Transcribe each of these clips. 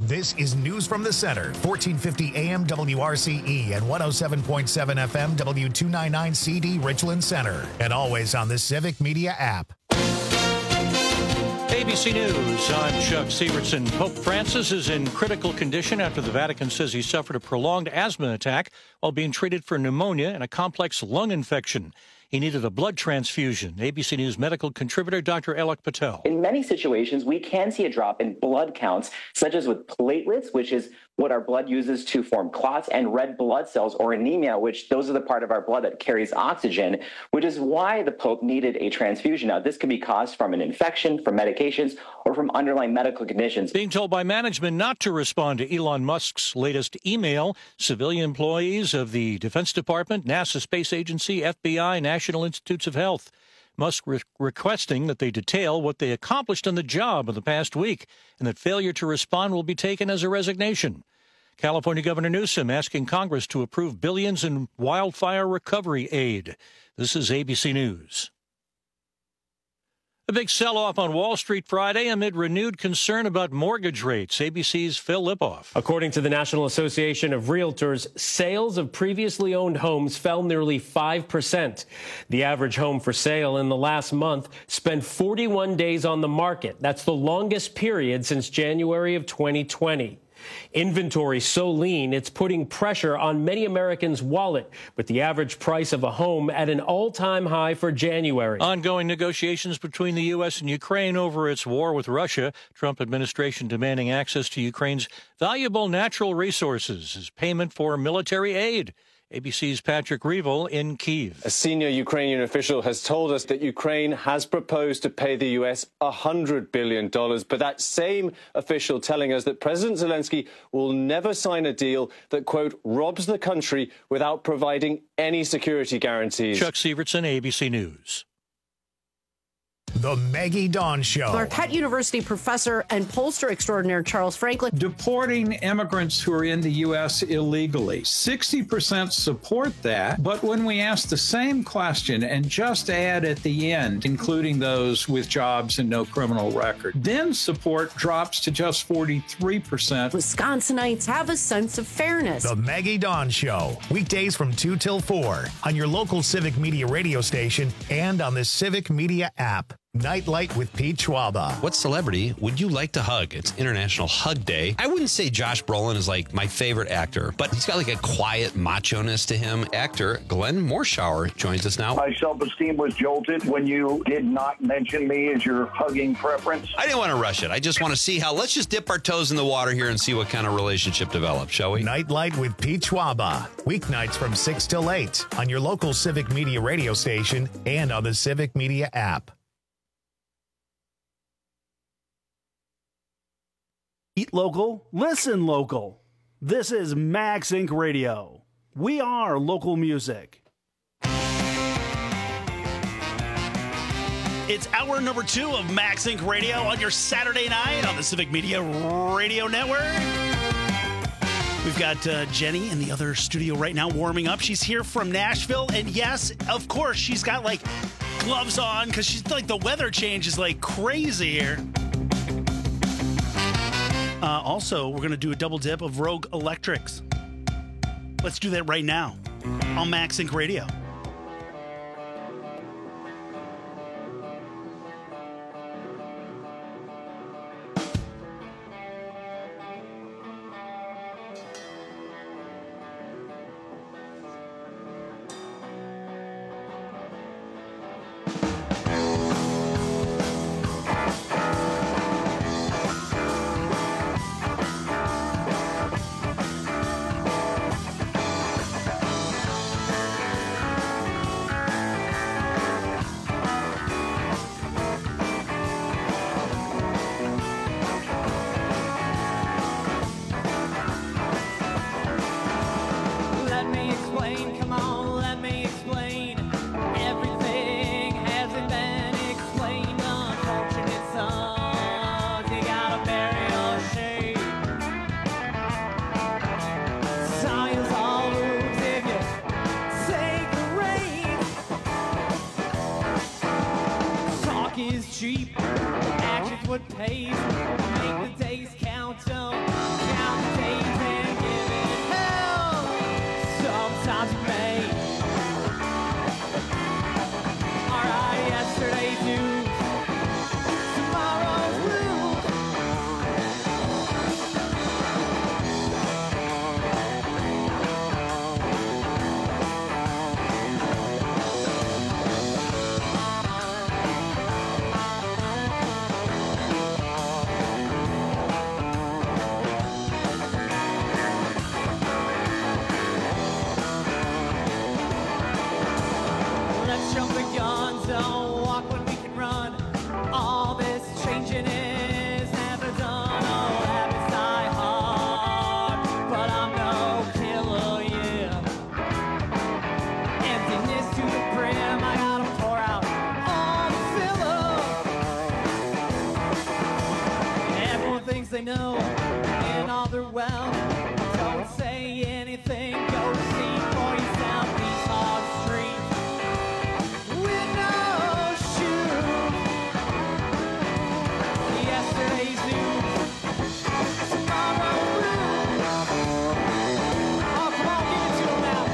This is News from the Center, 1450 AM WRCE and 107.7 FM W299CD Richland Center, and always on the Civic Media app. ABC News, I'm Chuck Severson. Pope Francis is in critical condition after the Vatican says he suffered a prolonged asthma attack while being treated for pneumonia and a complex lung infection. He needed a blood transfusion. ABC News medical contributor Dr. Alok Patel. In many situations, we can see a drop in blood counts, such as with platelets, which is what our blood uses to form clots, and red blood cells, or anemia, which those are the part of our blood that carries oxygen, which is why the Pope needed a transfusion. Now, this can be caused from an infection, from medications, or from underlying medical conditions. Being told by management not to respond to Elon Musk's latest email, civilian employees of the Defense Department, NASA Space Agency, FBI, National Institutes of Health. Musk requesting that they detail what they accomplished on the job in the past week, and that failure to respond will be taken as a resignation. California Governor Newsom asking Congress to approve billions in wildfire recovery aid. This is ABC News. A big sell-off on Wall Street Friday amid renewed concern about mortgage rates. ABC's Phil Lipoff. According to the National Association of Realtors, sales of previously owned homes fell nearly 5%. The average home for sale in the last month spent 41 days on the market. That's the longest period since January of 2020. Inventory so lean, it's putting pressure on many Americans' wallet, with the average price of a home at an all-time high for January. Ongoing negotiations between the U.S. and Ukraine over its war with Russia. Trump administration demanding access to Ukraine's valuable natural resources as payment for military aid. ABC's Patrick Reevell in Kyiv. A senior Ukrainian official has told us that Ukraine has proposed to pay the U.S. $100 billion. But that same official telling us that President Zelensky will never sign a deal that, quote, robs the country without providing any security guarantees. Chuck Severson, ABC News. The Maggie Dawn Show. Marquette University professor and pollster extraordinaire Charles Franklin. Deporting immigrants who are in the U.S. illegally. 60% support that. But when we ask the same question and just add at the end, including those with jobs and no criminal record, then support drops to just 43%. Wisconsinites have a sense of fairness. The Maggie Dawn Show. Weekdays from 2 till 4 on your local Civic Media radio station and on the Civic Media app. Nightlight with Pete Schwaba. What celebrity would you like to hug? It's International Hug Day. I wouldn't say Josh Brolin is like my favorite actor, but he's got like a quiet macho-ness to him. Actor Glenn Morshower joins us now. My self-esteem was jolted when you did not mention me as your hugging preference. I didn't want to rush it. I just want to see how, let's just dip our toes in the water here and see what kind of relationship develops, shall we? Nightlight with Pete Schwaba. Weeknights from 6 till 8 on your local Civic Media radio station and on the Civic Media app. Eat local, listen local. This is Max Inc. Radio. We are local music. It's hour number 2 of Max Inc. Radio on your Saturday night on the Civic Media Radio Network. We've got Jenny in the other studio right now warming up. She's here from Nashville. And yes, of course, she's got like gloves on because she's like the weather change is like crazy here. Also, we're going to do a double dip of Rogue Electrics. Let's do that right now on Max Inc. Radio. know in all their wealth. Don't say anything, go see for yourself these hard streets with no shoes. Yesterday's news, tomorrow blues. Oh, come on, give it to 'em now.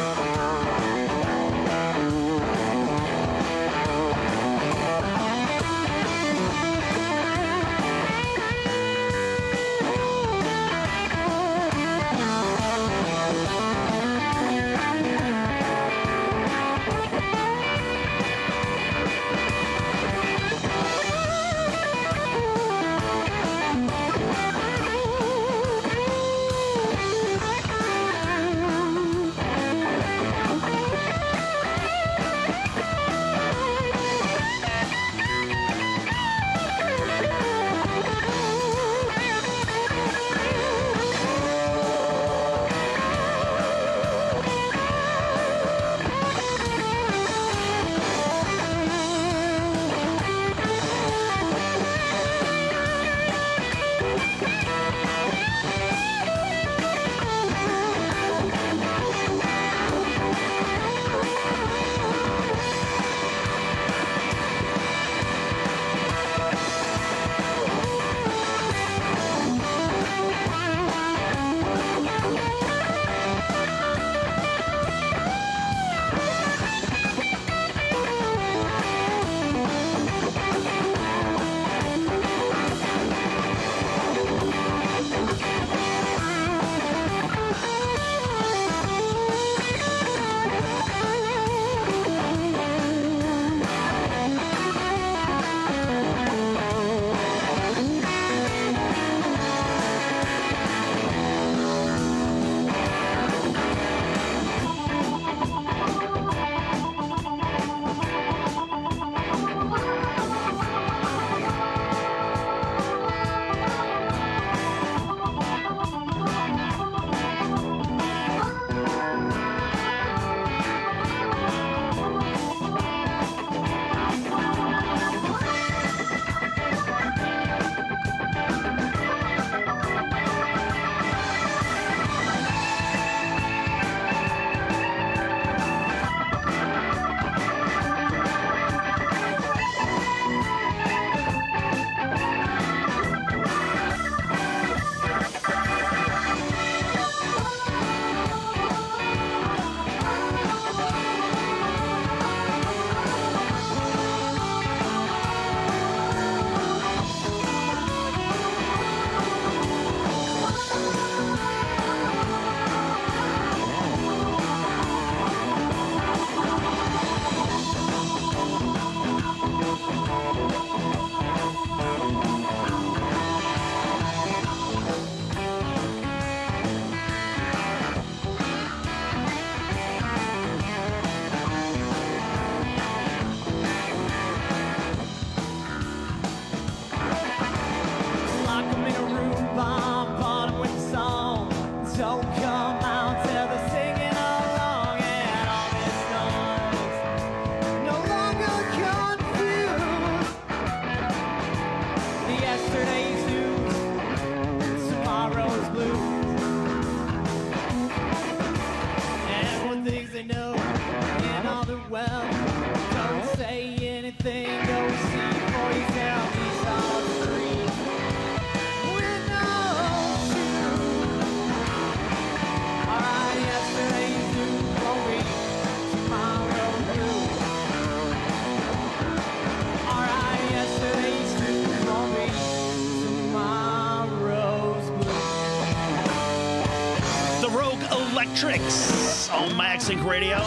Electrics on MagSync Radio.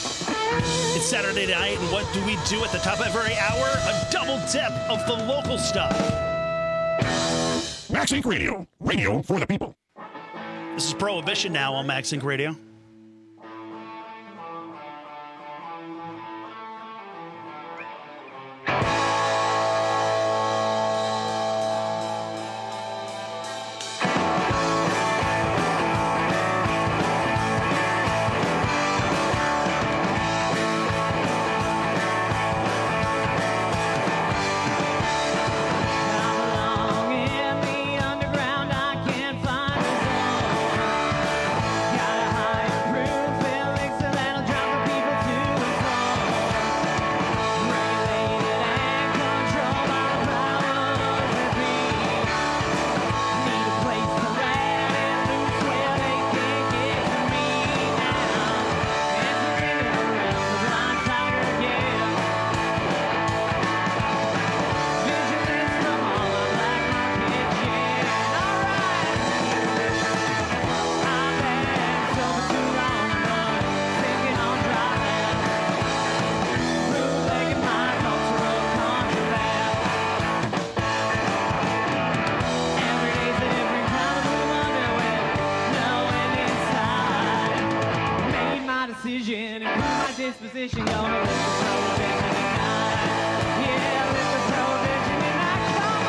It's Saturday night, and what do we do at the top of every hour? A double dip of the local stuff. MagSync Radio, radio for the people. This is Prohibition now on MagSync Radio. Along in the underground. disposition, gonna lift the prohibition tonight. Yeah, lift the prohibition tonight. Come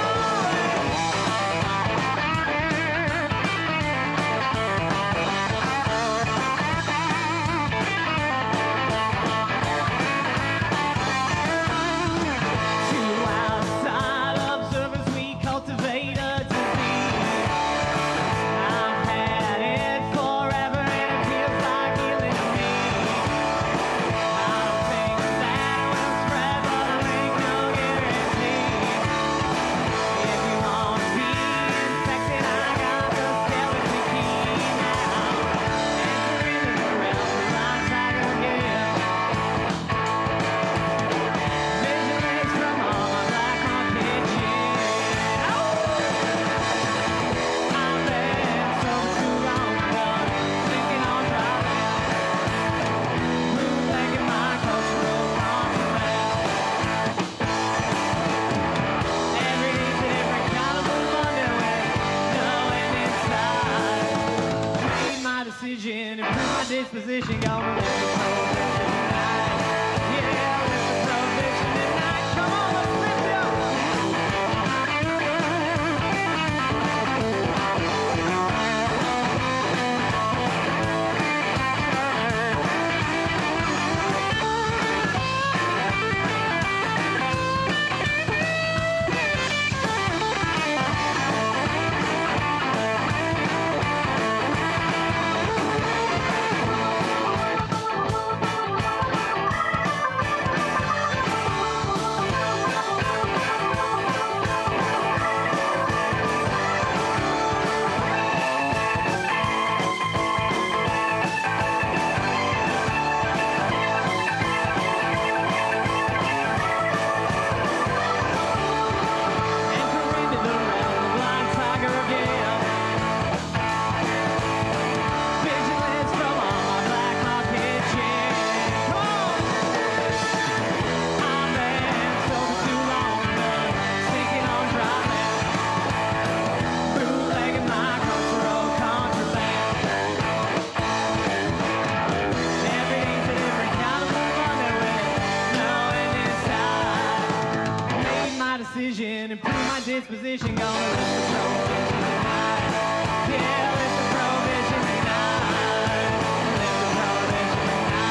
To outside observers, we cultivate a disease. I've had it forever, and it feels like healing to me. I think that will spread, but there ain't no guarantee. If you want to be infected, I got the skeleton key now. Enter into the realm of my tiger gift. Vigilance from all my black market shit. I've been so too long done, thinking on driving, bootlegging my cultural contraband. Every day's a different kind of underwear, no end in sight. Made my decision, improved my disposition, gonna live the prohibition tonight. Yeah, live the prohibition tonight. Come on, let's live it up. Enter into the realm of blind tiger again. Vigilance from all my black market shit. Come on! I've been sober too long, done sneaking on driving, bootlegging my cultural contraband. Every day's a different kind of underwear, no end in sight. Made my decision, improved my disposition, gonna lift the prohibition tonight. Yeah, lift the prohibition tonight. Lift the prohibition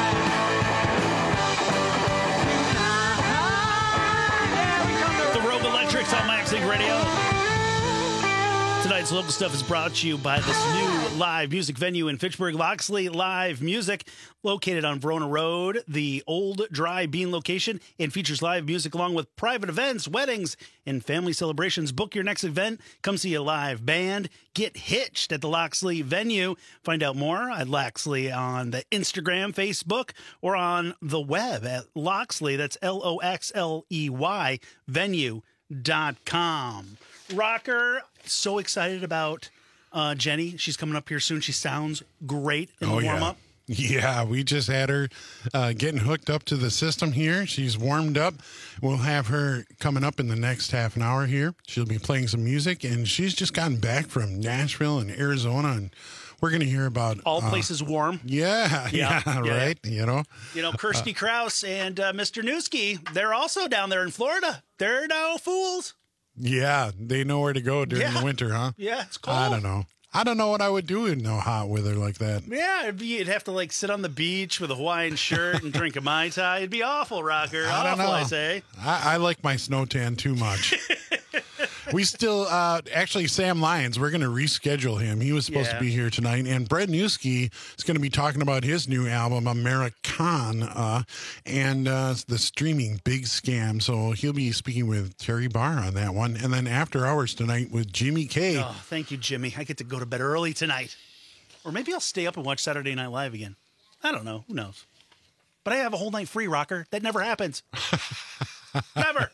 tonight. Yeah, we come to The Rogue Electrics on Maxing Radio. Tonight's local stuff is brought to you by this new live music venue in Fitchburg, Loxley Live Music, located on Verona Road, the Old Dry Bean location. It features live music along with private events, weddings, and family celebrations. Book your next event. Come see a live band. Get hitched at the Loxley venue. Find out more at Loxley on the Instagram, Facebook, or on the web at Loxley. That's LOXLEY venue.com. Rocker, so excited about Jenny. She's coming up here soon. She sounds great in the warm-up. Yeah, we just had her getting hooked up to the system here. She's warmed up. We'll have her coming up in the next half an hour here. She'll be playing some music, and she's just gotten back from Nashville and Arizona, and we're going to hear about all places warm. Yeah, right. You know, Kirsty Krause and Mr. Newski, they're also down there in Florida. They're no fools. Yeah, they know where to go during the winter, huh? Yeah, it's cold. I don't know. I don't know what I would do in no hot weather like that. Yeah, you'd have to like sit on the beach with a Hawaiian shirt and drink a Mai Tai. It'd be awful, Rocker. I don't know. I say. I like my snow tan too much. We still, actually, Sam Lyons, we're going to reschedule him. He was supposed to be here tonight. And Brett Newski is going to be talking about his new album, Americana, and the streaming Big Scam. So he'll be speaking with Terry Barr on that one. And then after hours tonight with Jimmy K. Oh, thank you, Jimmy. I get to go to bed early tonight. Or maybe I'll stay up and watch Saturday Night Live again. I don't know. Who knows? But I have a whole night free, Rocker. That never happens. Never.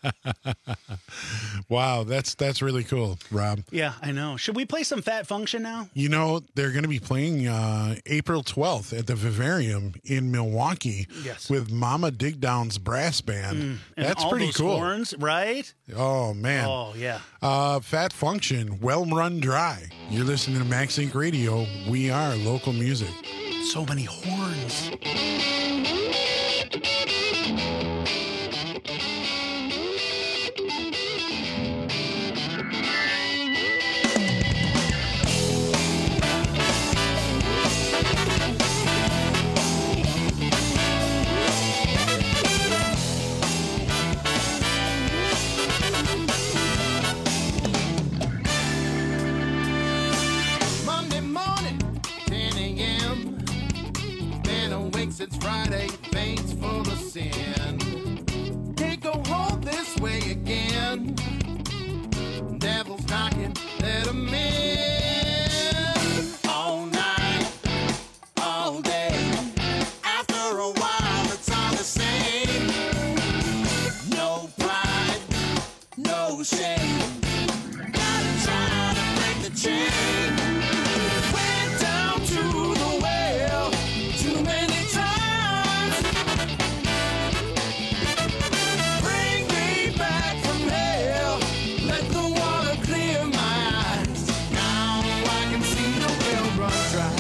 Wow, that's really cool, Rob. Yeah, I know. Should we play some Fat Function now? You know, they're going to be playing April 12th at the Vivarium in Milwaukee with Mama Digdown's brass band. That's all pretty those cool. Horns, right? Oh, man. Oh, yeah. Fat Function, Well Run Dry. You're listening to Max Inc. Radio. We are local music. So many horns. since Friday, veins full of sin. Can't go home this way again. Devil's knocking, let him in. All night, all day. After a while, it's all the same. No pride, no shame. Gotta try to break the chain. Went down to the well too many times. Bring me back from hell. Let the water clear my eyes. Now I can see the well run dry.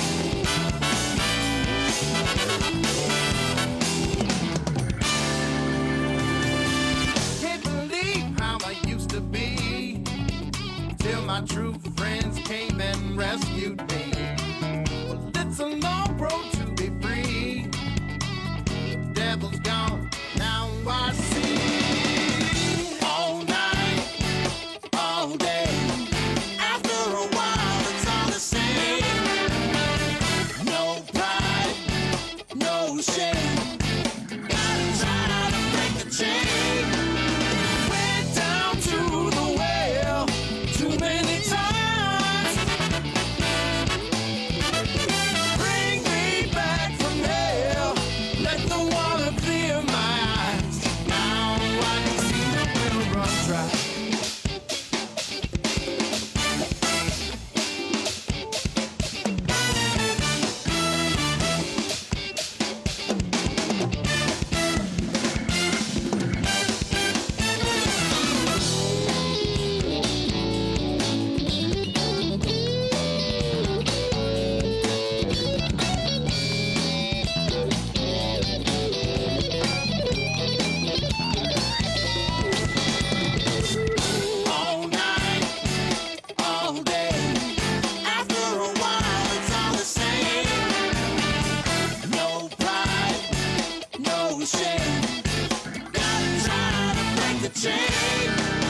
Can't believe how I used to be till my true friends came and rescued me. Well, it's a long road to be free. Devil's gone, now I see. All night, all day. After a while, it's all the same. No pride, no shame. Gotta try to break the chain. Went down to the well too many times. Bring me back from hell. Let the water clear my eyes. Now I can see the well run dry. All night, all day. After a while, it's all the same. No pride, no shame. Gotta try to break the chain.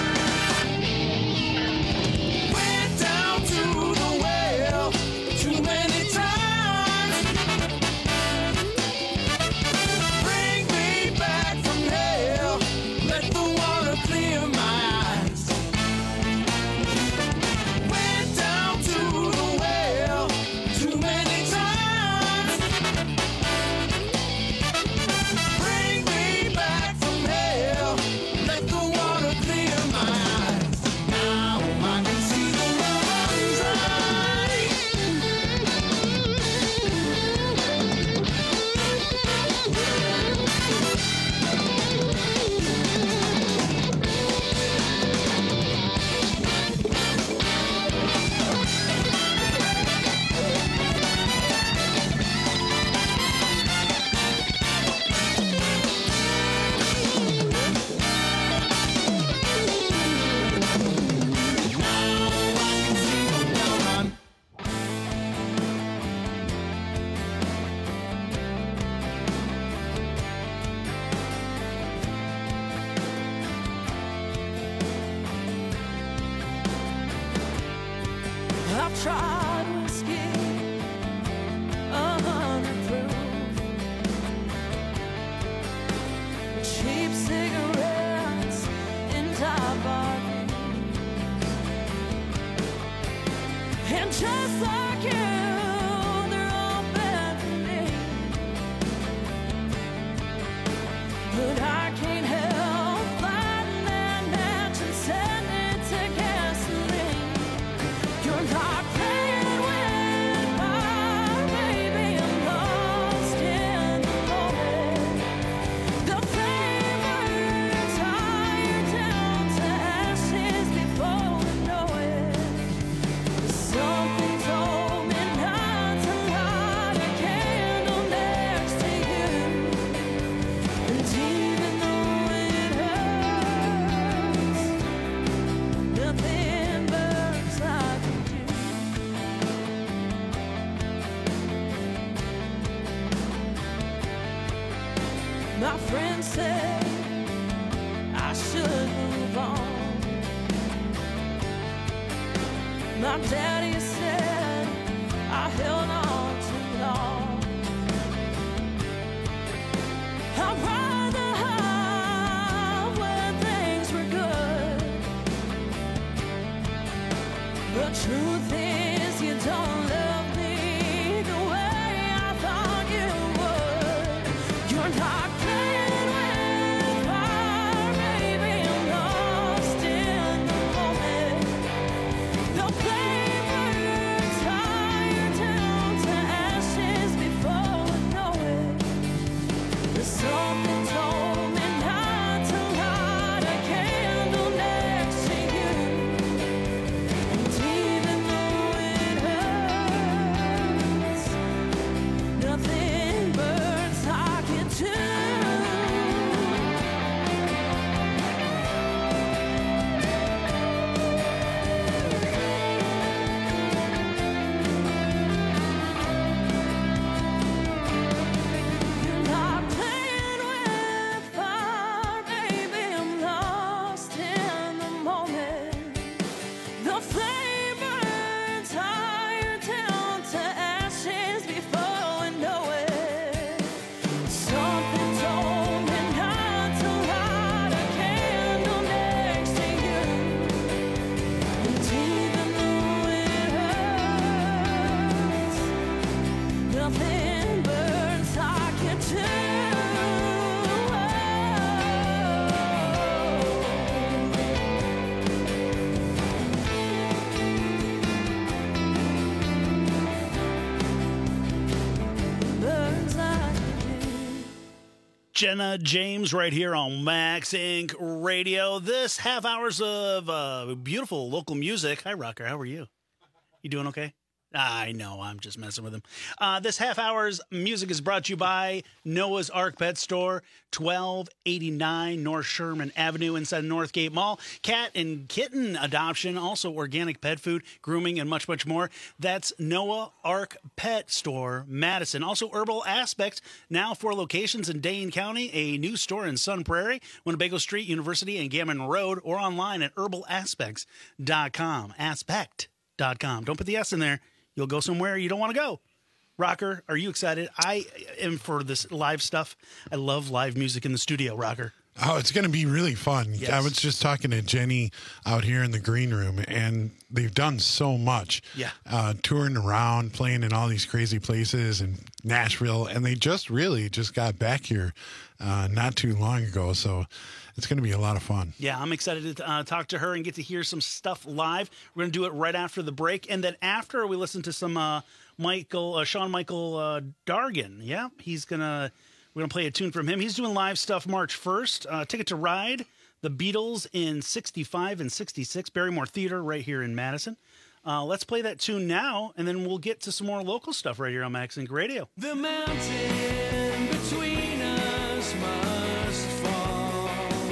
Went down to the well too many times. Bring me back from hell. Let the water clear my eyes. Went down to the well too many times. Bring me back from hell. Let the water clear my eyes. Now I can see the well run dry. I've tried whiskey, 100 proof, cheap cigarettes in Tabac, and just like you, they're all bad for me. But I can't help lighting that match and setting it to gasoline. You're not playing with my baby. I'm lost in the moment. The flavor's higher down to ashes before we know it. Something told me not to light a candle next to you. And even though it hurts, nothing burns like you do. My friend said I should move on. My daddy said I held on too long. Nothing burns like you Jenna James right here on Max Inc. Radio. This half hours of beautiful local music. Hi, Rocker. How are you? You doing okay? I know. I'm just messing with him. This half hour's music is brought to you by Noah's Ark Pet Store, 1289 North Sherman Avenue inside Northgate Mall. Cat and kitten adoption, also organic pet food, grooming, and much, much more. That's Noah Ark Pet Store, Madison. Also Herbal Aspect, now 4 locations in Dane County, a new store in Sun Prairie, Winnebago Street, University, and Gammon Road, or online at herbalaspects.com. Aspect.com. Don't put the S in there. You'll go somewhere you don't want to go. Rocker, are you excited? I am for this live stuff. I love live music in the studio, Rocker. Oh, it's going to be really fun. Yes. I was just talking to Jenny out here in the green room, and they've done so much. Yeah. Touring around, playing in all these crazy places in Nashville, and they just got back here not too long ago. So it's going to be a lot of fun. Yeah, I'm excited to talk to her and get to hear some stuff live. We're going to do it right after the break. And then after we listen to some Sean Michael Dargan. Yeah, we're going to play a tune from him. He's doing live stuff March 1st. Ticket to Ride, the Beatles in 65 and 66, Barrymore Theater right here in Madison. Let's play that tune now, and then we'll get to some more local stuff right here on Max Inc. Radio. The mountain between us must fall.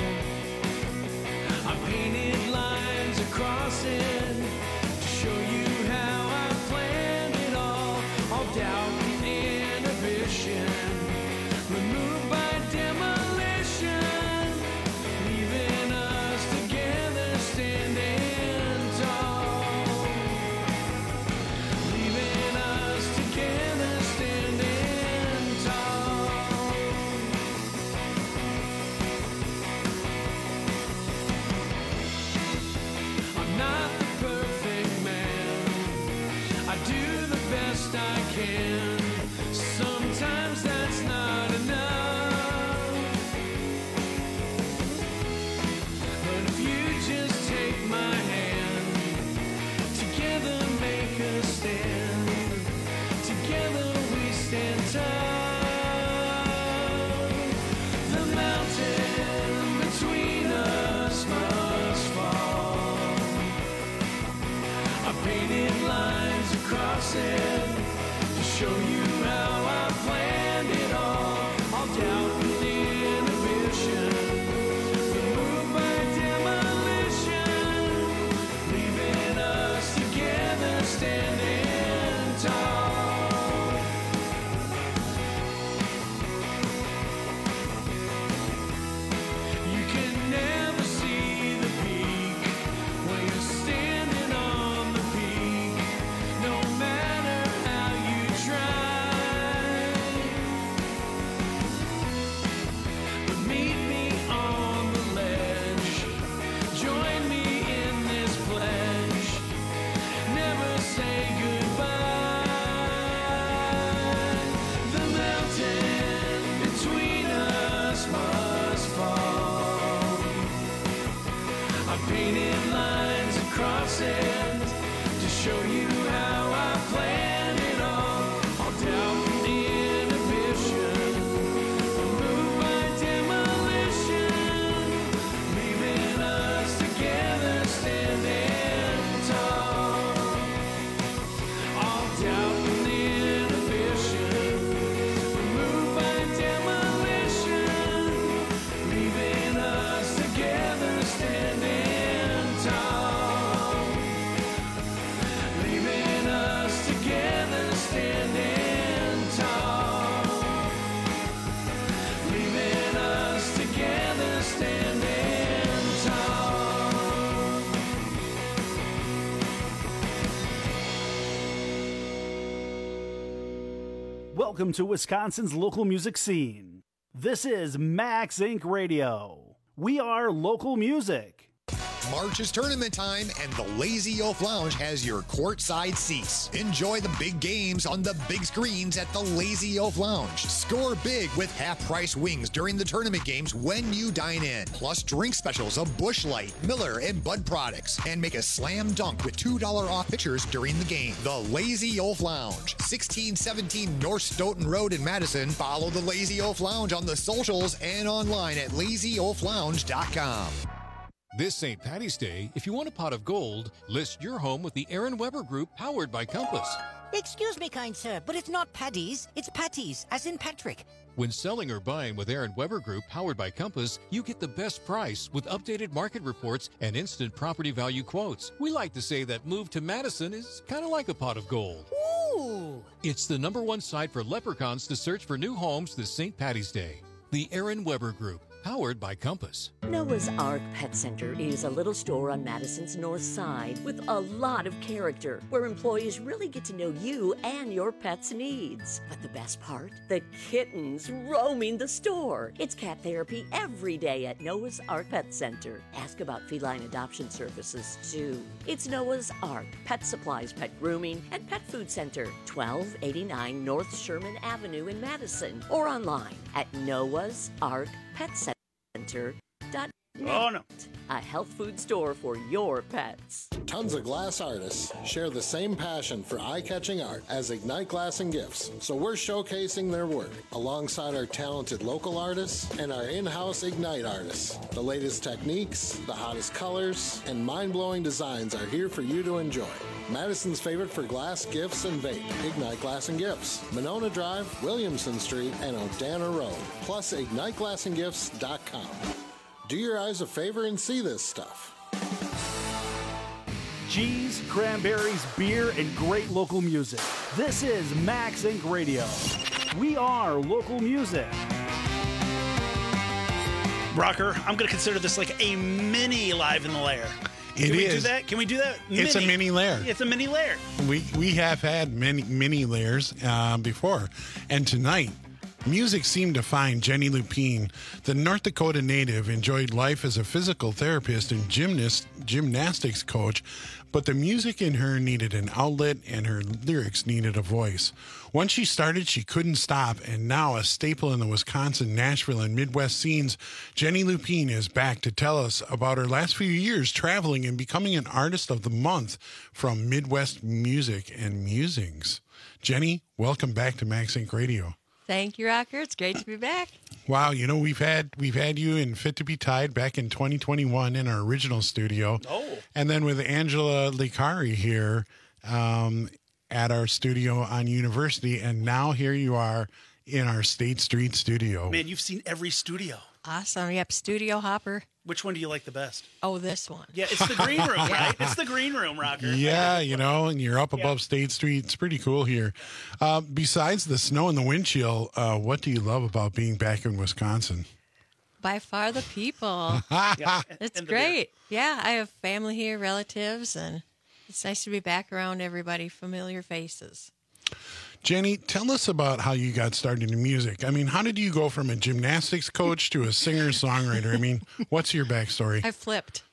I painted lines across it to show you how I planned it all doubt and inhibition, removed by demolition, leaving us together standing tall. Leaving us together standing tall. I'm not the perfect man. I do the best I can. Sometimes that's not enough. But if you just take my hand, together make a stand. Together we stand tall. The mountain between us must fall. I painted lines across it to show you how I planned it all doubt and inhibition, removed by demolition, leaving us together standing tall. You can never see the peak when you're standing on the peak, no matter how you try. But meet me on the ledge, join me in this pledge, never say goodbye. The mountain between us must fall. I painted lines across it to show you how I planned it all doubt and inhibition, removed by demolition, leaving us together standing tall. All doubt and inhibition, removed by demolition, leaving us together standing tall. Leaving us together standing tall. Leaving us together standing tall. Welcome to Wisconsin's local music scene. This is Max Inc. Radio. We are local music. March is tournament time, and the Lazy Oaf Lounge has your courtside seats. Enjoy the big games on the big screens at the Lazy Oaf Lounge. Score big with half-price wings during the tournament games when you dine in. Plus drink specials of Busch Light, Miller, and Bud products. And make a slam dunk with $2 off pitchers during the game. The Lazy Oaf Lounge, 1617 North Stoughton Road in Madison. Follow the Lazy Oaf Lounge on the socials and online at lazyoaflounge.com. This St. Paddy's Day, if you want a pot of gold, list your home with the Aaron Weber Group, powered by Compass. Excuse me, kind sir, but it's not Paddy's, it's Patties, as in Patrick. When selling or buying with Aaron Weber Group, powered by Compass, you get the best price with updated market reports and instant property value quotes. We like to say that move to Madison is kind of like a pot of gold. Ooh! It's the #1 site for leprechauns to search for new homes this St. Paddy's Day. The Aaron Weber Group, powered by Compass. Noah's Ark Pet Center is a little store on Madison's north side with a lot of character, where employees really get to know you and your pet's needs. But the best part? The kittens roaming the store. It's cat therapy every day at Noah's Ark Pet Center. Ask about feline adoption services, too. It's Noah's Ark Pet Supplies, Pet Grooming, and Pet Food Center, 1289 North Sherman Avenue in Madison, or online at Noah's Ark Pet Center.net. Oh, no. A health food store for your pets. Tons of glass artists share the same passion for eye-catching art as Ignite Glass and Gifts, so we're showcasing their work alongside our talented local artists and our in-house Ignite artists. The latest techniques, the hottest colors, and mind-blowing designs are here for you to enjoy. Madison's favorite for glass, gifts, and vape, Ignite Glass and Gifts, Monona Drive, Williamson Street, and Odana Road, plus IgniteGlassandGifts.com. Do your eyes a favor and see this stuff. Cheese, cranberries, beer, and great local music. This is Max Inc. Radio. We are local music. Rocker, I'm going to consider this like a mini Live in the Lair. Can we do that? Can we do that? It's a mini lair. It's a mini lair. We have had mini lairs before, and tonight, music seemed to find Jenny Lupine. The North Dakota native enjoyed life as a physical therapist and gymnastics coach, but the music in her needed an outlet and her lyrics needed a voice. Once she started, she couldn't stop, and now a staple in the Wisconsin, Nashville, and Midwest scenes, Jenny Lupine is back to tell us about her last few years traveling and becoming an Artist of the Month from Midwest Music and Musings. Jenny, welcome back to Max Inc. Radio. Thank you, Rocker. It's great to be back. Wow, you know, we've had you in Fit to be Tied back in 2021 in our original studio. Oh. And then with Angela Licari here at our studio on University, and now here you are in our State Street studio. Man, you've seen every studio. Awesome. Yep, studio hopper. Which one do you like the best? Oh, this one. Yeah, it's the green room, right? It's the green room, Rocker. Yeah, you know, and you're up above State Street. It's pretty cool here. Besides the snow and the wind chill, what do you love about being back in Wisconsin? By far the people. It's great. Yeah, I have family here, relatives, and it's nice to be back around everybody, familiar faces. Jenny, tell us about how you got started in music. I mean, how did you go from a gymnastics coach to a singer-songwriter? I mean, what's your backstory? I flipped.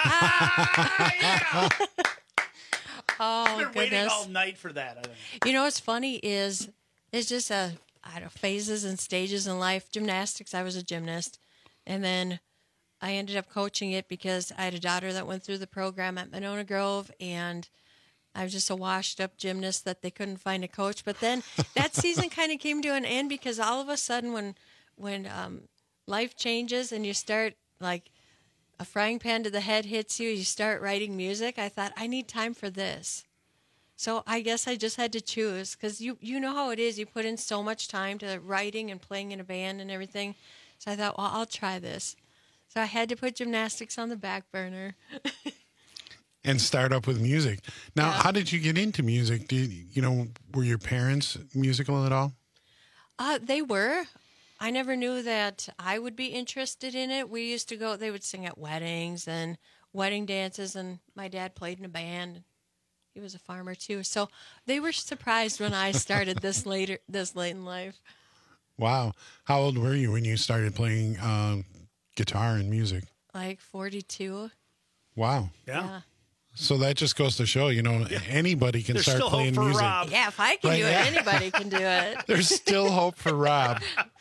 Yeah! Oh, I've been waiting goodness. all night for that, I think. You know what's funny is it's just phases and stages in life. Gymnastics, I was a gymnast. And then I ended up coaching it because I had a daughter that went through the program at Monona Grove, and I was just a washed-up gymnast that they couldn't find a coach. But then that season kind of came to an end because all of a sudden when life changes and you start, like, a frying pan to the head hits you, you start writing music, I thought, I need time for this. So I guess I just had to choose because you know how it is. You put in so much time to writing and playing in a band and everything. So I thought, well, I'll try this. So I had to put gymnastics on the back burner. And start up with music. Now, how did you get into music? Were your parents musical at all? They were. I never knew that I would be interested in it. We used to go, they would sing at weddings and wedding dances, and my dad played in a band. He was a farmer too. So they were surprised when I started this late in life. Wow. How old were you when you started playing guitar and music? Like 42. Wow. Yeah. So that just goes to show, anybody can There's start still playing hope for music. Rob. Yeah, if I can do it, anybody can do it. There's still hope for Rob.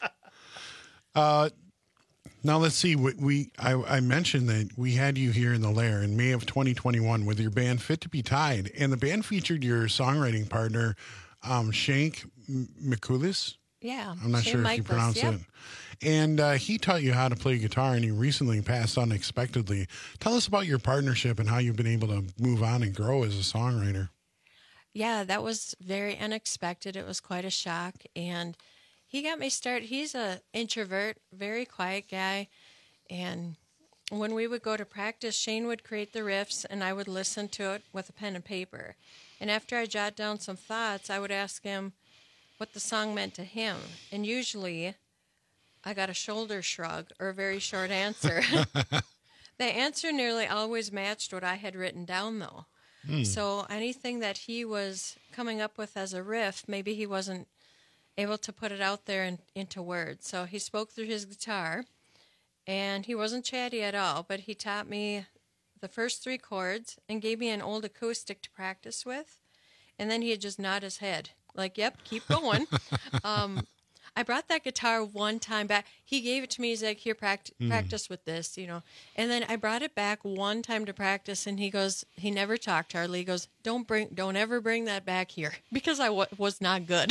Now let's see. I mentioned that we had you here in the Lair in May of 2021 with your band Fit to Be Tied, and the band featured your songwriting partner, Shank Mikulis. Yeah, I'm not Shane sure if you Michaels, pronounce yep. it. And he taught you how to play guitar, and he recently passed unexpectedly. Tell us about your partnership and how you've been able to move on and grow as a songwriter. Yeah, that was very unexpected. It was quite a shock, and he got me started. He's an introvert, very quiet guy, and when we would go to practice, Shane would create the riffs, and I would listen to it with a pen and paper. And after I jot down some thoughts, I would ask him what the song meant to him, and usually I got a shoulder shrug or a very short answer. The answer nearly always matched what I had written down, though. So anything that he was coming up with as a riff, maybe he wasn't able to put it out there into words. So he spoke through his guitar, and he wasn't chatty at all, but he taught me the first 3 chords and gave me an old acoustic to practice with, and then he'd just nod his head, like, yep, keep going. I brought that guitar one time back. He gave it to me. He's like, here, practice with this, And then I brought it back one time to practice, and he goes, he never talked hardly. He goes, don't ever bring that back here, because I was not good.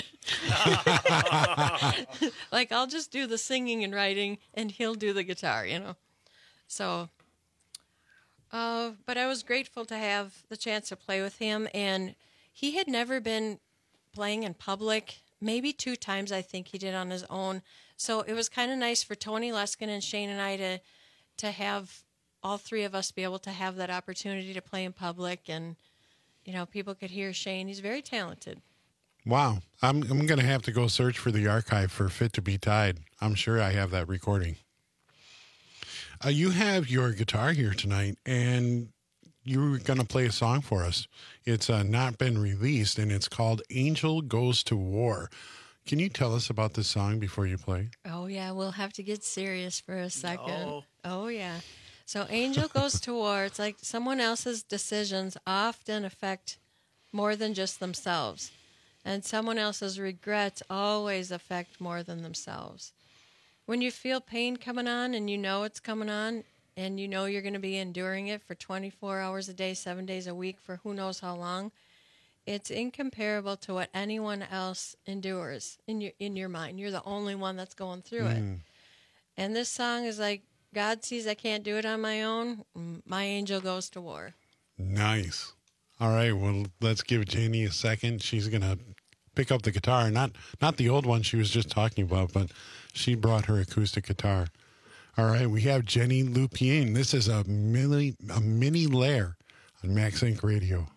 Like, I'll just do the singing and writing, and he'll do the guitar, So, but I was grateful to have the chance to play with him, and he had never been playing in public. Maybe 2 times I think he did on his own. So it was kind of nice for Tony Luskin and Shane and I to have all 3 of us be able to have that opportunity to play in public, and people could hear Shane. He's very talented. Wow. I'm going to have to go search for the archive for Fit to Be Tied. I'm sure I have that recording. You have your guitar here tonight, and you're going to play a song for us. It's not been released, and it's called Angel Goes to War. Can you tell us about this song before you play? Oh, yeah. We'll have to get serious for a second. Oh yeah. So Angel Goes to War. It's like someone else's decisions often affect more than just themselves. And someone else's regrets always affect more than themselves. When you feel pain coming on and you know it's coming on, and you know you're going to be enduring it for 24 hours a day, 7 days a week, for who knows how long, it's incomparable to what anyone else endures in your mind. You're the only one that's going through it. And this song is like, God sees I can't do it on my own. My angel goes to war. Nice. All right, well, let's give Janie a second. She's going to pick up the guitar. Not the old one she was just talking about, but she brought her acoustic guitar. All right, we have Jenny Lupien. This is a mini Lair on Max Inc. Radio.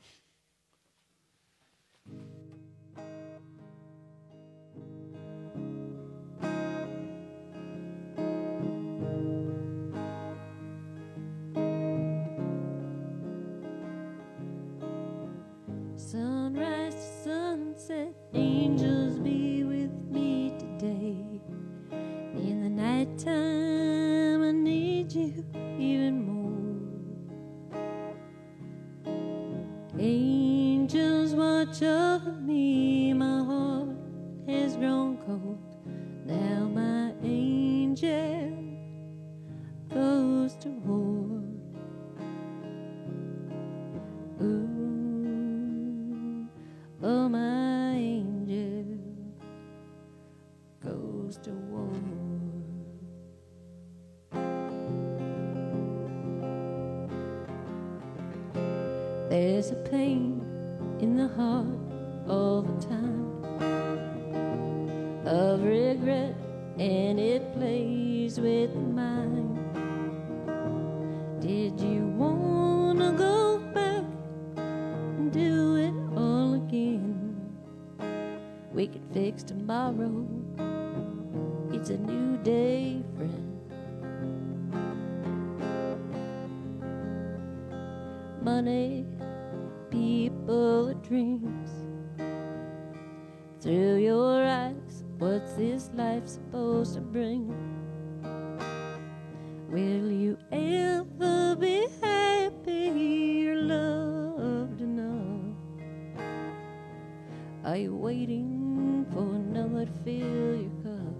Sunrise to sunset, angels be with me today. In the nighttime, I need you even more. Angels watch over me, my heart has grown cold. Now my angel goes to war. Ooh, oh, my angel goes to war. There's a pain in the heart all the time of regret, and it plays with the mind. Did you wanna go back and do it all again? We could fix tomorrow. It's a new day, friend. Money, people, dreams. Through your eyes, what's this life supposed to bring? Will you ever be happy waiting for another to fill your cup.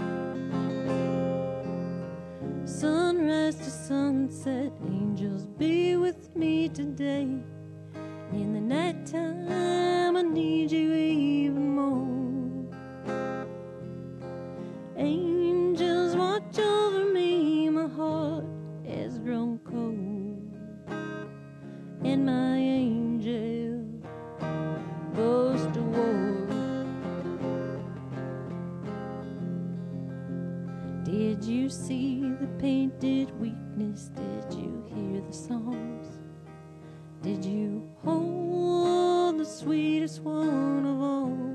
Sunrise to sunset, angels be with me today. In the nighttime, I need you even more. Angels watch over me, my heart has grown cold, and my angel goes to war. Did you see the painted weakness? Did you hear the songs? Did you hold the sweetest one of all?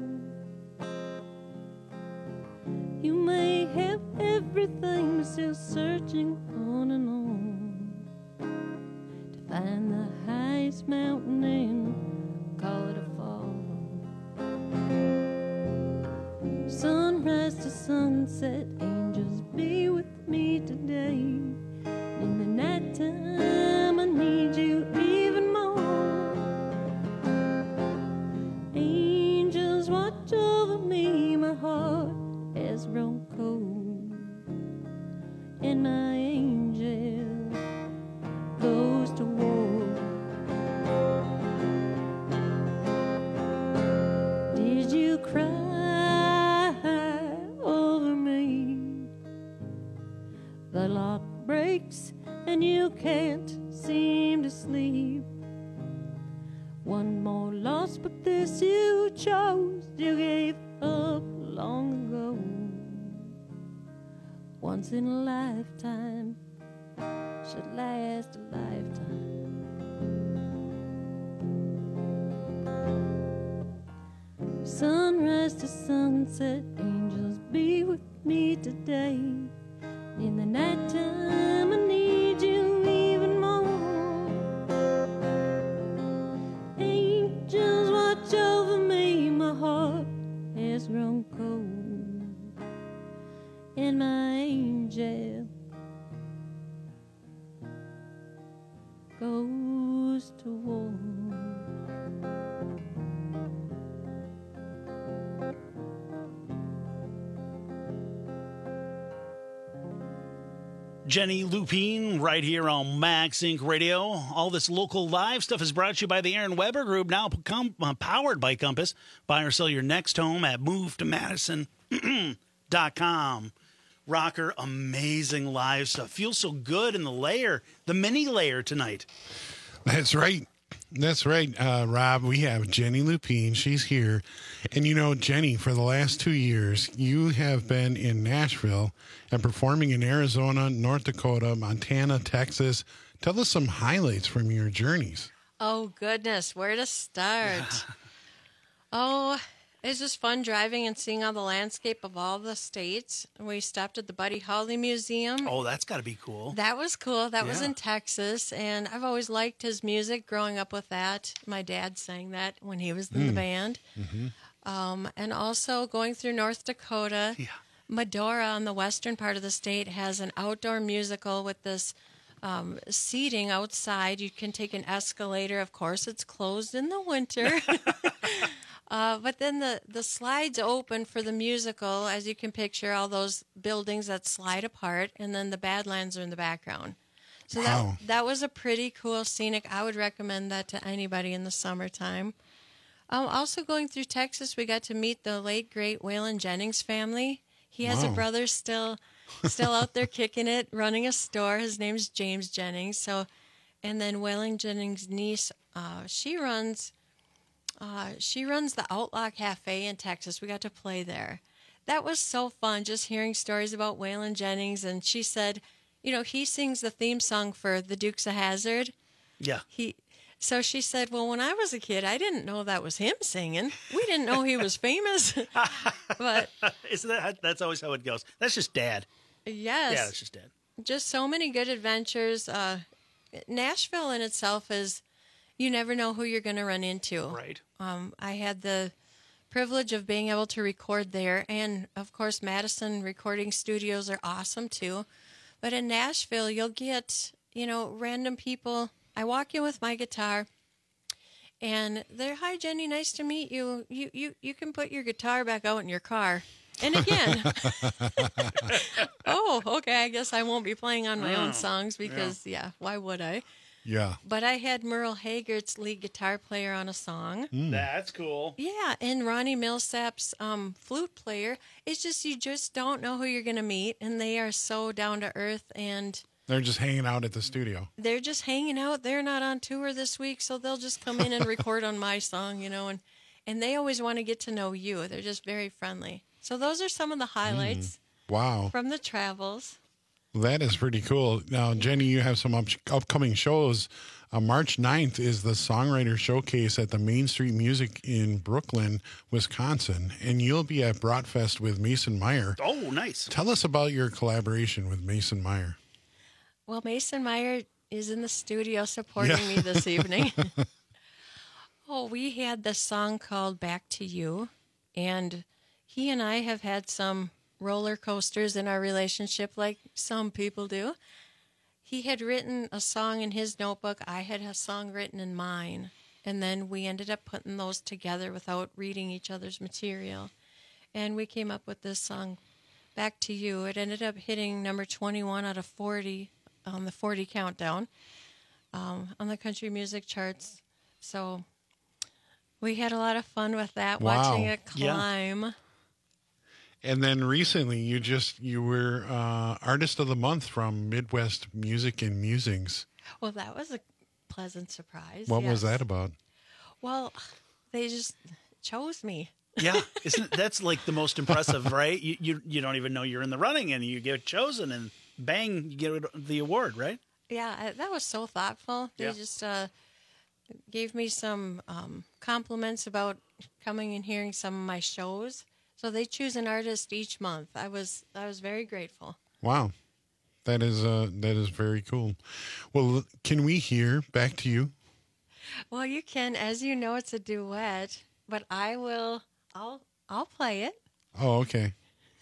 You may have everything, but still searching on and on to find the highest mountain and call it a fall. Sunrise to sunset, angels be with me today. In the nighttime, I need you even more. Angels watch over me, my heart has grown cold, and my angel goes to war. Did you cry over me? The lock breaks and you can't seem to sleep. One more loss, but this you chose. You gave up long ago. Once in a lifetime should last a lifetime. Sunrise to sunset, angels be with me today. In the nighttime, I need you even more. Angels watch over me, my heart has grown cold, and my angel goes to war. Jenny Lupine right here on Max Inc. Radio. All this local live stuff is brought to you by the Aaron Weber Group, now powered by Compass. Buy or sell your next home at movetomadison.com. Rocker, amazing live stuff. Feels so good in the mini layer tonight. That's right. That's right, Rob. We have Jenny Lupine. She's here. And you know, Jenny, for the last 2 years, you have been in Nashville and performing in Arizona, North Dakota, Montana, Texas. Tell us some highlights from your journeys. Oh, goodness. Where to start? Oh, it's just fun driving and seeing all the landscape of all the states. We stopped at the Buddy Holly Museum. Oh, that's got to be cool. That was cool. That was in Texas, and I've always liked his music growing up with that. My dad sang that when he was in the band. Mm-hmm. And also going through North Dakota. Yeah. Medora on the western part of the state has an outdoor musical with this seating outside. You can take an escalator. Of course, it's closed in the winter. But then the slides open for the musical, as you can picture, all those buildings that slide apart, and then the Badlands are in the background. So that was a pretty cool scenic. I would recommend that to anybody in the summertime. Also going through Texas, we got to meet the late, great Waylon Jennings family. He has a brother still out there kicking it, running a store. His name's James Jennings. So, and then Waylon Jennings' niece, she runs the Outlaw Cafe in Texas. We got to play there. That was so fun, just hearing stories about Waylon Jennings. And she said, you know, he sings the theme song for the Dukes of Hazzard. Yeah. So she said, well, when I was a kid, I didn't know that was him singing. We didn't know he was famous. But that's always how it goes. That's just Dad. Yes. Yeah, that's just Dad. Just so many good adventures. Nashville in itself is, you never know who you're going to run into. Right. I had the privilege of being able to record there. And, of course, Madison recording studios are awesome, too. But in Nashville, you'll get, random people. I walk in with my guitar, And they're, "Hi, Jenny, nice to meet you. You can put your guitar back out in your car." And again, oh, okay, I guess I won't be playing on my own songs because, why would I? Yeah. But I had Merle Haggard's lead guitar player on a song. That's cool. Yeah, and Ronnie Millsap's flute player. It's just, you just don't know who you're going to meet, and they are so down to earth, and they're just hanging out at the studio. they're just hanging out. They're not on tour this week, so they'll just come in and record on my song, and they always want to get to know you. They're just very friendly. So those are some of the highlights Wow. from the travels. That is pretty cool. Now, Jenny, you have some upcoming shows. March 9th is the Songwriter Showcase at the Main Street Music in Brooklyn, Wisconsin, and you'll be at Bratfest with Mason Meyer. Oh, nice. Tell us about your collaboration with Mason Meyer. Well, Mason Meyer is in the studio supporting me this evening. Oh, we had this song called Back to You, and he and I have had some roller coasters in our relationship like some people do. He had written a song in his notebook. I had a song written in mine. And then we ended up putting those together without reading each other's material. And we came up with this song, Back to You. It ended up hitting number 21 out of 40 on the 40 countdown on the country music charts. So we had a lot of fun with that, watching it climb. Yeah. And then recently, you were Artist of the Month from Midwest Music and Musings. Well, that was a pleasant surprise. What was that about? Well, they just chose me. Yeah, that's like the most impressive, right? You don't even know you're in the running, and you get chosen, and bang, you get the award, right? Yeah, that was so thoughtful. They just gave me some compliments about coming and hearing some of my shows. So they choose an artist each month. I was very grateful. Wow, that is very cool. Well, can we hear Back to You? Well, you can. As you know, it's a duet, but I'll play it. Oh, okay.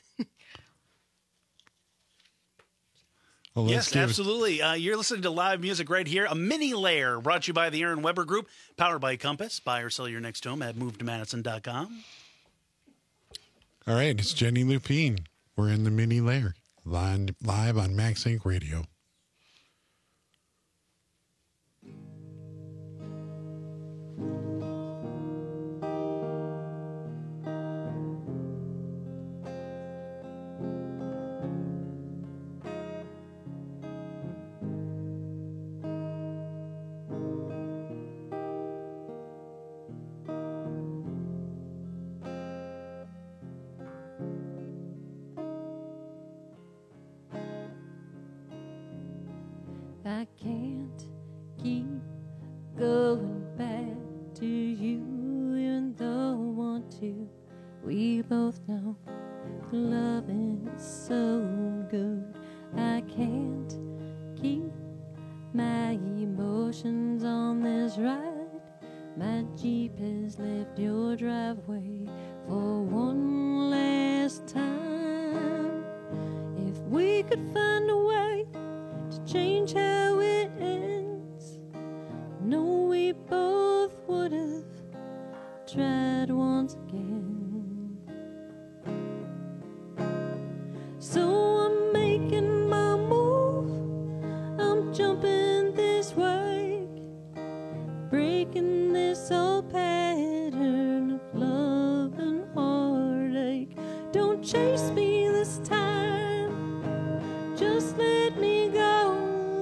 Well, yes, absolutely. You're listening to live music right here. A mini layer brought to you by the Aaron Weber Group, powered by Compass. Buy or sell your next home at movetomadison.com. All right, it's Jenny Lupine. We're in the mini layer, live on Max Inc. Radio. I can't keep going back to you, even though I want to. We both know loving is so good. I can't keep my emotions on this ride. My Jeep has left your driveway for one last time. If we could find a way to change how it ends, no, we both would have tried once again. So I'm making my move, I'm jumping this way, breaking this old pattern of love and heartache. Don't chase me this time, just let me go.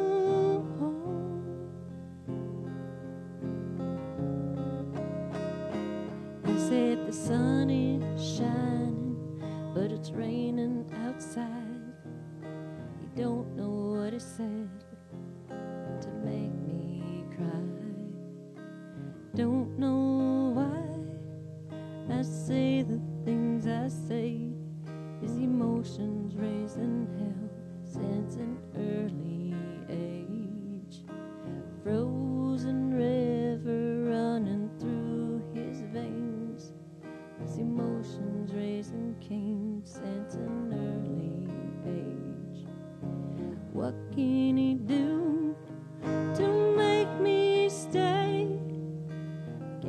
They said the sun is shining, but it's raining outside. You don't know what it said to make me cry. Don't know why I say the things I say. His emotions raising hell since an early age. Frozen river running through his veins. His emotions raising came since an early age. What can he do to make me stay?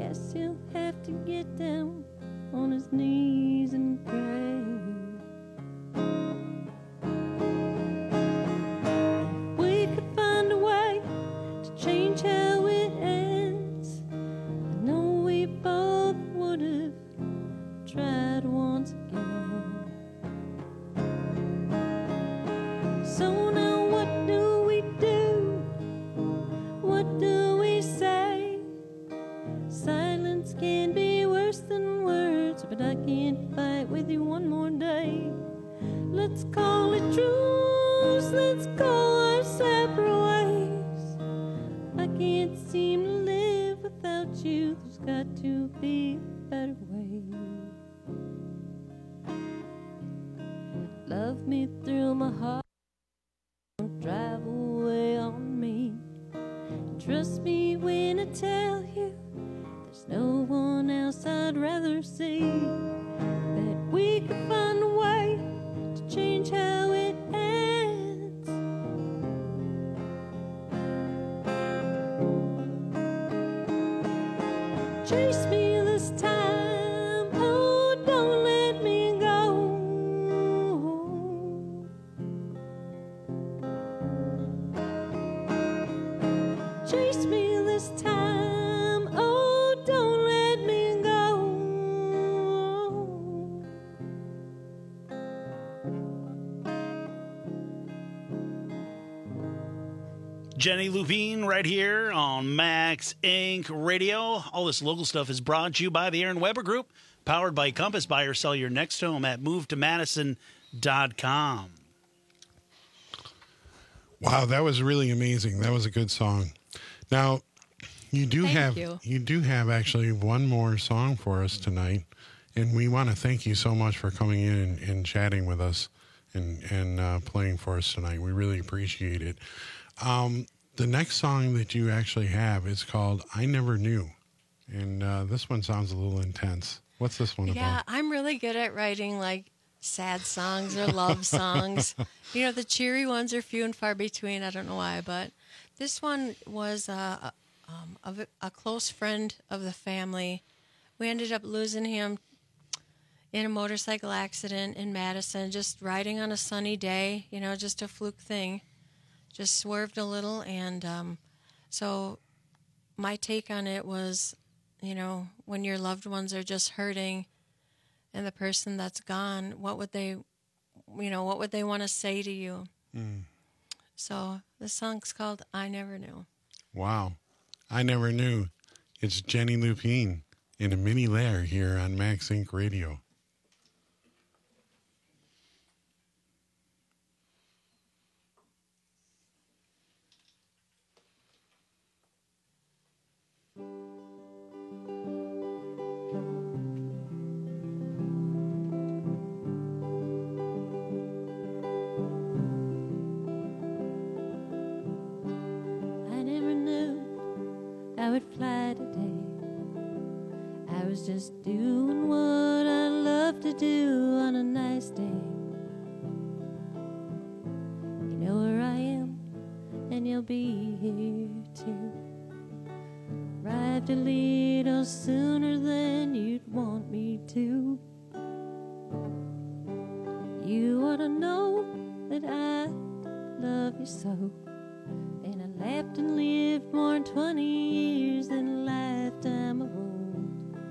once again. So now what do we do? What do we say? Silence can be worse than words, but I can't fight with you one more day. Let's call it truce, let's go our separate ways. I can't seem to live without you, there's got to be a better way. Love me through my heart, don't drive away on me. Trust me when I tell you there's no one else I'd rather see. That we could find a way to change how it ends. Chase me this time, oh, don't let me go. Chase me this time, oh, don't let me go. Jenny Lupine right here on Max Inc. Radio. All this local stuff is brought to you by the Aaron Weber Group, powered by Compass. Buy or sell your next home at movetomadison.com. Wow, that was really amazing. That was a good song. Now, you do have actually one more song for us tonight, and we want to thank you so much for coming in and chatting with us and playing for us tonight. We really appreciate it. The next song that you actually have is called I Never Knew, and this one sounds a little intense. What's this one about? Yeah, I'm really good at writing like sad songs or love songs. You know, the cheery ones are few and far between. I don't know why, but this one was a close friend of the family. We ended up losing him in a motorcycle accident in Madison, just riding on a sunny day, you know, just a fluke thing. Just swerved a little, and so my take on it was, you know, when your loved ones are just hurting and the person that's gone, what would they want to say to you? Mm. So the song's called I Never Knew. Wow. I Never Knew. It's Jenny Lupine in a mini layer here on Max Inc. Radio. I would fly today. I was just doing what I love to do on a nice day. You know where I am, and you'll be here too. Arrived a little sooner than you'd want me to. You ought to know that I love you so. And I laughed and lived more than 20 years than a lifetime of old.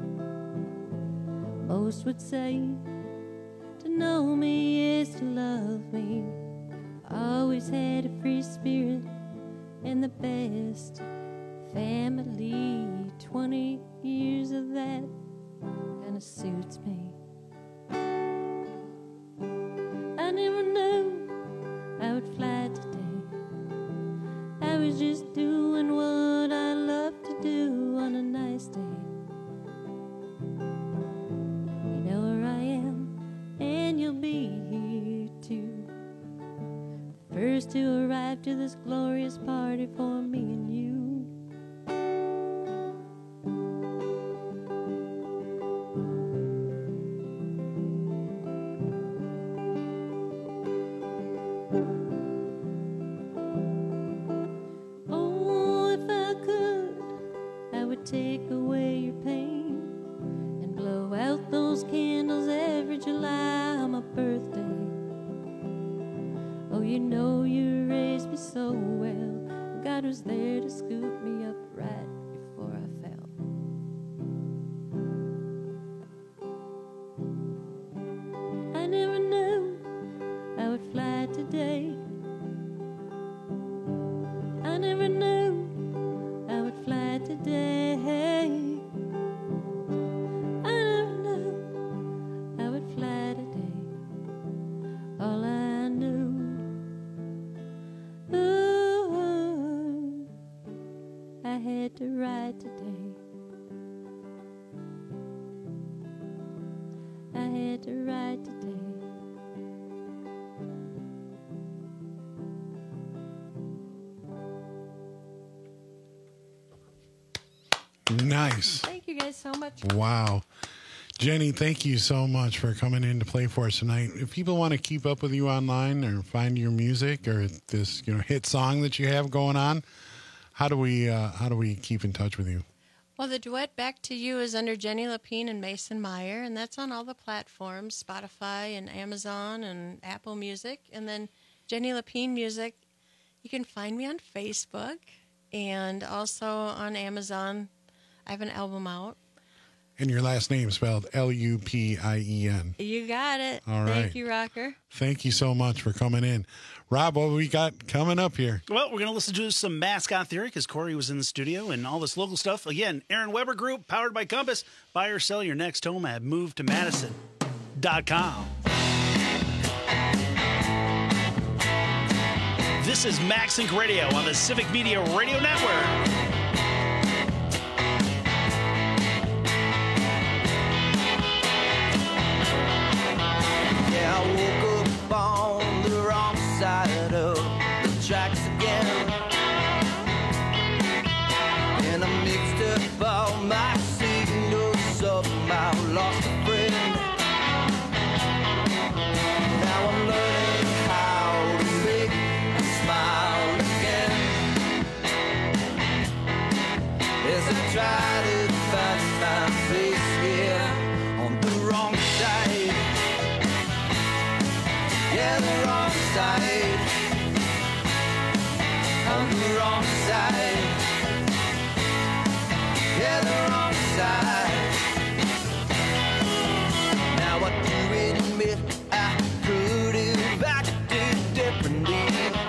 Most would say to know me is to love me. Always had a free spirit and the best family. 20 years of that kinda suits me. I never knew I would fly today. I was just doing what I love to do on a nice day. You know where I am, and you'll be here too. First to arrive to this glorious party for me and you. Take away your pain and blow out those candles every July on my birthday. Oh, you know you raised me so well. God was there to today. I never knew I would fly today. I never knew I would fly today. All I knew, ooh, I had to ride today. I had to ride today. Nice. Thank you guys so much. Wow. Jenny, thank you so much for coming in to play for us tonight. If people want to keep up with you online or find your music or this, hit song that you have going on, how do we keep in touch with you? Well, the duet Back to You is under Jenny Lapine and Mason Meyer, and that's on all the platforms, Spotify and Amazon and Apple Music. And then Jenny Lapine Music, you can find me on Facebook and also on Amazon. I have an album out. And your last name spelled Lupien. You got it. All right. Thank you, Rocker. Thank you so much for coming in. Rob, what we got coming up here? Well, we're going to listen to some Mascot Theory because Corey was in the studio and all this local stuff. Again, Aaron Weber Group, powered by Compass. Buy or sell your next home at MoveToMadison.com. This is MaxInc Radio on the Civic Media Radio Network. I woke up on the wrong side of the tracks again, and I mixed up all my signals, somehow lost a friend. Now I'm learning how to make a smile again, as I try to find my place here on the wrong side. Yeah, the wrong side. On the wrong side. Yeah, the wrong side. Now I do admit I could have acted differently,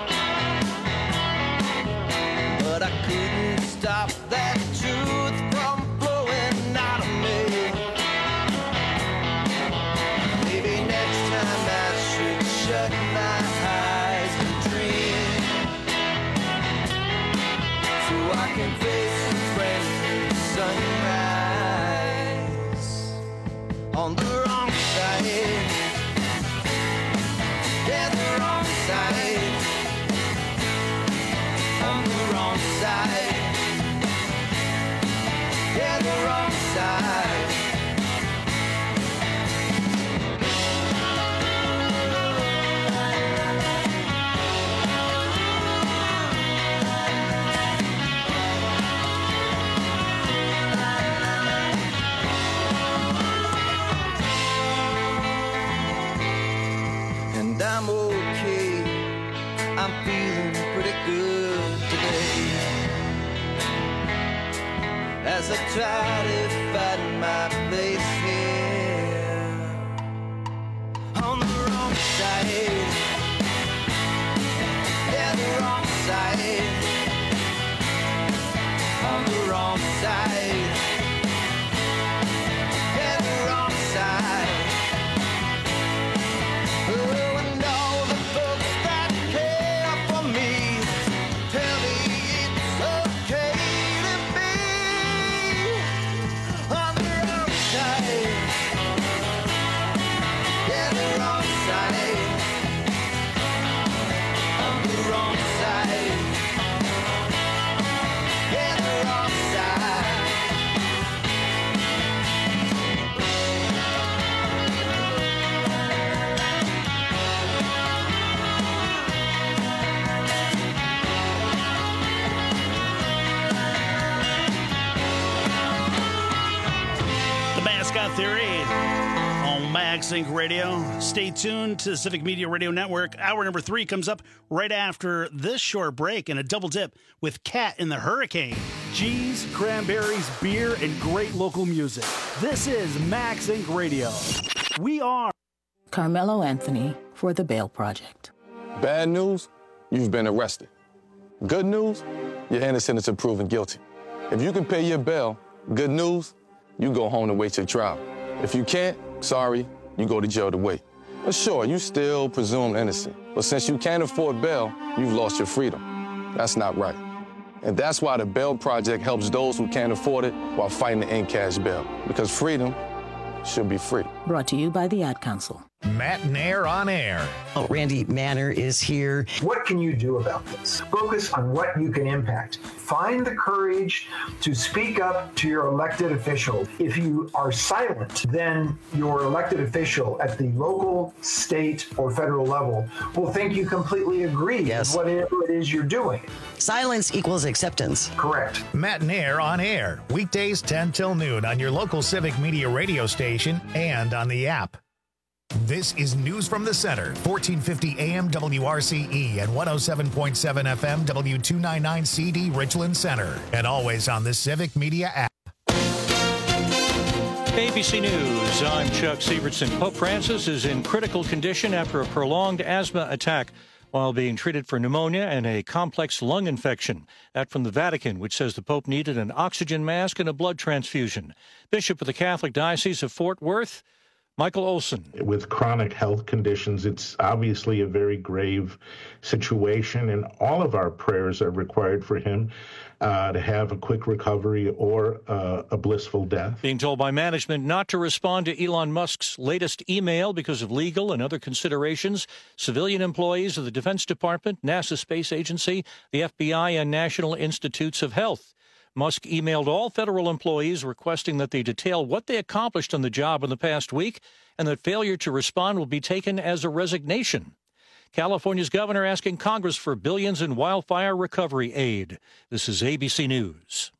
but I couldn't stop that truth from flowing out of me. Maybe next time I should shut my eyes and dream, so I can face a brand new sunrise on the wrong side. Yeah, the wrong side. On the wrong side. Yeah, the wrong side. And I'm okay, I'm feeling pretty good today, as I try to find my place here on the wrong side. Yeah, the wrong side. On the wrong side. Yeah, the wrong side. Oh, and all the folks that care for me tell me it's okay to be on the wrong side. Yeah, the wrong side. On the wrong side. Yeah, the wrong side. The Mascot Theory on MaxInc Radio. Stay tuned to the Civic Media Radio Network. Hour number 3 comes up right after this short break and a double dip with Cat in the Hurricane. Cheese, cranberries, beer, and great local music. This is MaxInc Radio. We are Carmelo Anthony for The Bail Project. Bad news, you've been arrested. Good news, you're innocent until proven guilty. If you can pay your bail, good news, you go home to wait your trial. If you can't, sorry, you go to jail to wait. But sure, you still presumed innocent. But since you can't afford bail, you've lost your freedom. That's not right. And that's why the Bail Project helps those who can't afford it while fighting to end cash bail. Because freedom should be free. Brought to you by the Ad Council. Matt Nair on air. Oh, Randy Manner is here. What can you do about this? Focus on what you can impact. Find the courage to speak up to your elected official. If you are silent, then your elected official at the local, state, or federal level will think you completely agree with whatever it is you're doing. Silence equals acceptance. Correct. Matt Nair on air. Weekdays 10 till noon on your local Civic Media radio station and on the app. This is News from the Center, 1450 AM WRCE and 107.7 FM W299CD Richland Center, and always on the Civic Media app. ABC News, I'm Chuck Sievertson. Pope Francis is in critical condition after a prolonged asthma attack while being treated for pneumonia and a complex lung infection. That from the Vatican, which says the Pope needed an oxygen mask and a blood transfusion. Bishop of the Catholic Diocese of Fort Worth, Michael Olson. With chronic health conditions, it's obviously a very grave situation, and all of our prayers are required for him to have a quick recovery or a blissful death. Being told by management not to respond to Elon Musk's latest email because of legal and other considerations, civilian employees of the Defense Department, NASA Space Agency, the FBI, and National Institutes of Health. Musk emailed all federal employees requesting that they detail what they accomplished on the job in the past week and that failure to respond will be taken as a resignation. California's governor asking Congress for billions in wildfire recovery aid. This is ABC News.